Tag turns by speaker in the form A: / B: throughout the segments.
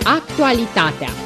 A: Actualitatea.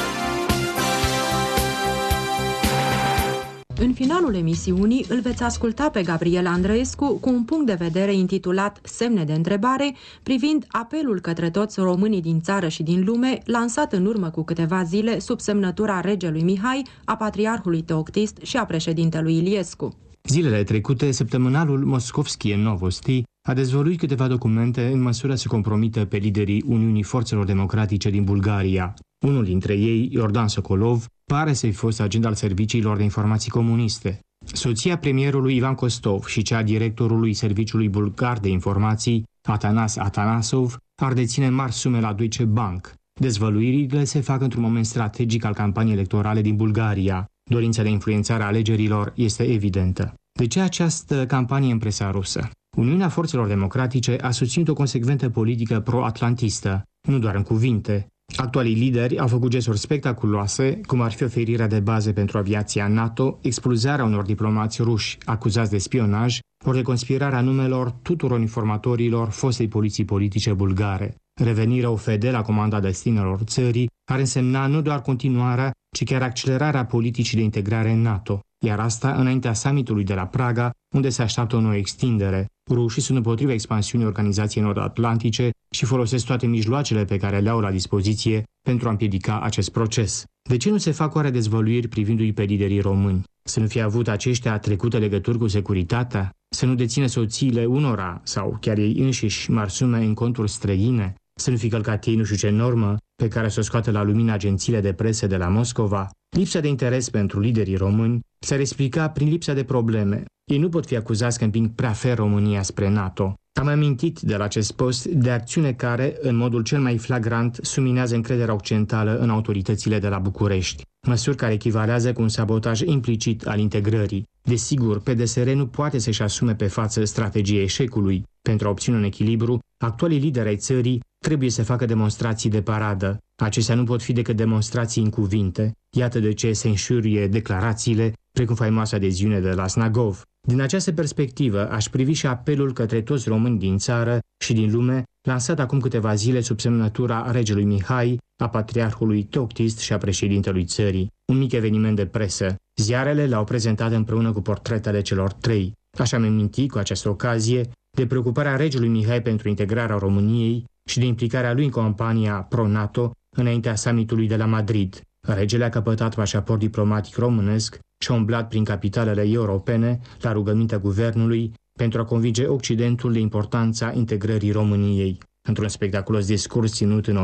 B: În finalul emisiunii îl veți asculta pe Gabriel Andreescu cu un punct de vedere intitulat Semne de întrebare privind apelul către toți românii din țară și din lume, lansat în urmă cu câteva zile sub semnătura regelui Mihai, a patriarhului Teoctist și a președintelui Iliescu.
C: Zilele trecute, săptămânalul Moskovskie Novosti a dezvăluit câteva documente în măsură să compromită pe liderii Uniunii Forțelor Democratice din Bulgaria. Unul dintre ei, Iordan Sokolov, pare să-i fost agent al serviciilor de informații comuniste. Soția premierului Ivan Kostov și cea a directorului Serviciului Bulgar de Informații, Atanas Atanasov, ar deține mari sume la Deutsche Bank. Dezvăluirile se fac într-un moment strategic al campaniei electorale din Bulgaria. Dorința de influențare a alegerilor este evidentă. De ce această campanie în presa rusă? Uniunea Forțelor Democratice a susținut o consecventă politică pro-atlantistă, nu doar în cuvinte. Actualii lideri au făcut gesturi spectaculoase, cum ar fi oferirea de baze pentru aviația NATO, expulzarea unor diplomați ruși acuzați de spionaj, ori de conspirarea numelor tuturor informatorilor fostei poliții politice bulgare. Revenirea UFD la comanda destinelor țării ar însemna nu doar continuarea, ci chiar accelerarea politicii de integrare în NATO, iar asta înaintea summitului de la Praga, unde se așteaptă o nouă extindere. Rușii sunt împotriva expansiunii Organizației Nord-Atlantice și folosesc toate mijloacele pe care le au la dispoziție pentru a împiedica acest proces. De ce nu se fac oare dezvăluiri privindu-i pe liderii români? Să nu fie avut aceștia trecute legături cu securitatea? Să nu dețină soțiile unora sau chiar ei înșiși mari sume în conturi străine? Să nu fi călcat ei nu știu ce normă pe care să o scoată la lumină agențiile de presă de la Moscova? Lipsa de interes pentru liderii români s-ar explica prin lipsa de probleme. Ei nu pot fi acuzați că împing prea fer România spre NATO. Am amintit de la acest post de acțiune care, în modul cel mai flagrant, suminează încrederea occidentală în autoritățile de la București. Măsuri care echivalează cu un sabotaj implicit al integrării. Desigur, PDSR nu poate să-și asume pe față strategia eșecului. Pentru a obține un echilibru, actualii lideri ai țării trebuie să facă demonstrații de paradă. Acestea nu pot fi decât demonstrații în cuvinte. Iată de ce se înșiruie declarațiile, precum faimoasa adeziune de la Snagov. Din această perspectivă, aș privi și apelul către toți români din țară și din lume, lansat acum câteva zile sub semnătura regelui Mihai, a patriarhului Teoctist și a președintelui țării. Un mic eveniment de presă. Ziarele l-au prezentat împreună cu portretele celor trei. Așa am amintit cu această ocazie de preocuparea regelui Mihai pentru integrarea României și de implicarea lui în campania pro-NATO înaintea summitului de la Madrid. Regele a căpătat pașaport diplomatic românesc și a umblat prin capitalele europene la rugămintea guvernului pentru a convinge Occidentul de importanța integrării României. Într-un spectaculos discurs ținut în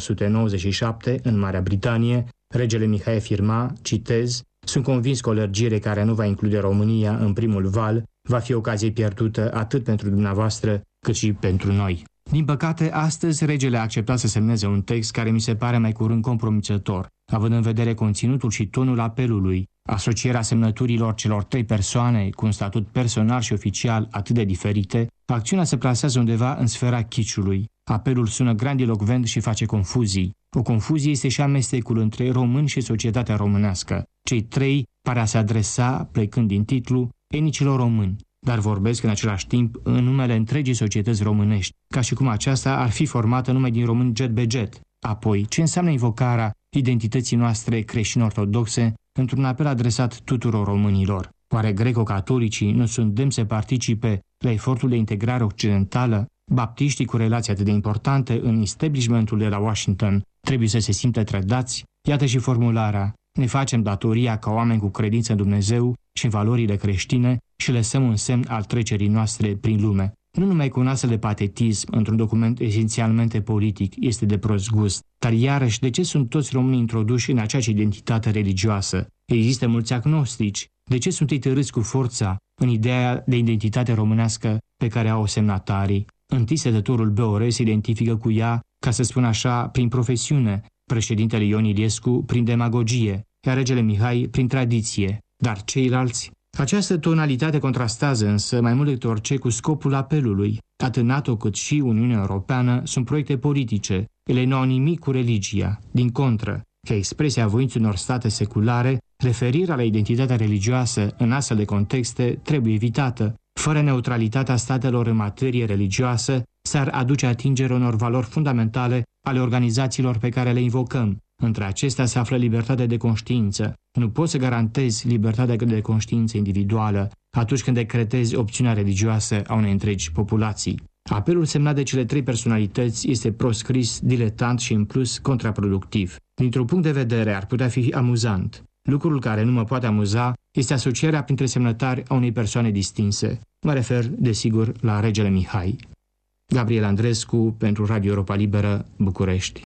C: 1997 în Marea Britanie, regele Mihai afirma, citez, "Sunt convins că o lărgire care nu va include România în primul val va fi ocazie pierdută atât pentru dumneavoastră cât și pentru noi." Din păcate, astăzi regele a acceptat să semneze un text care mi se pare mai curând compromițător, având în vedere conținutul și tonul apelului, asocierea semnăturilor celor trei persoane cu un statut personal și oficial atât de diferite, acțiunea se plasează undeva în sfera kiciului. Apelul sună grandilocvent și face confuzii. O confuzie este și amestecul între români și societatea românească. Cei trei pare a se adresa, plecând din titlu, etnicilor români, dar vorbesc în același timp în numele întregii societăți românești, ca și cum aceasta ar fi formată numai din români jet be jet. Apoi, ce înseamnă invocarea identității noastre creștin-ortodoxe într-un apel adresat tuturor românilor? Oare greco-catolicii nu sunt demni să participe la efortul de integrare occidentală? Baptiștii cu relații atât de importante în establishmentul de la Washington trebuie să se simtă trădați? Iată și formularea. Ne facem datoria ca oameni cu credință în Dumnezeu și în valorile creștine și lăsăm un semn al trecerii noastre prin lume. Nu numai cu un astfel de patetism într-un document esențialmente politic este de prost gust, dar iarăși de ce sunt toți românii introduși în aceeași identitate religioasă? Există mulți agnostici. De ce sunt ei târâți cu forța în ideea de identitate românească pe care au semnatarii? Întâi sedătorul BOR se identifică cu ea, ca să spun așa, prin profesiune, președintele Ion Iliescu prin demagogie, iar regele Mihai prin tradiție. Dar ceilalți? Această tonalitate contrastează însă mai mult decât orice cu scopul apelului. Atât NATO cât și Uniunea Europeană sunt proiecte politice. Ele nu au nimic cu religia. Din contră, ca expresia voinței unor state seculare, referirea la identitatea religioasă în astfel de contexte trebuie evitată. Fără neutralitatea statelor în materie religioasă, s-ar aduce atingere unor valori fundamentale ale organizațiilor pe care le invocăm. Între acestea se află libertatea de conștiință. Nu poți să garantezi libertatea de conștiință individuală atunci când decretezi opțiunea religioasă a unei întregi populații. Apelul semnat de cele 3 personalități este proscris, diletant și în plus contraproductiv. Dintr-un punct de vedere ar putea fi amuzant. Lucrul care nu mă poate amuza este asocierea printre semnătari a unei persoane distinse. Mă refer, desigur, la regele Mihai. Gabriel Andrescu pentru Radio Europa Liberă, București.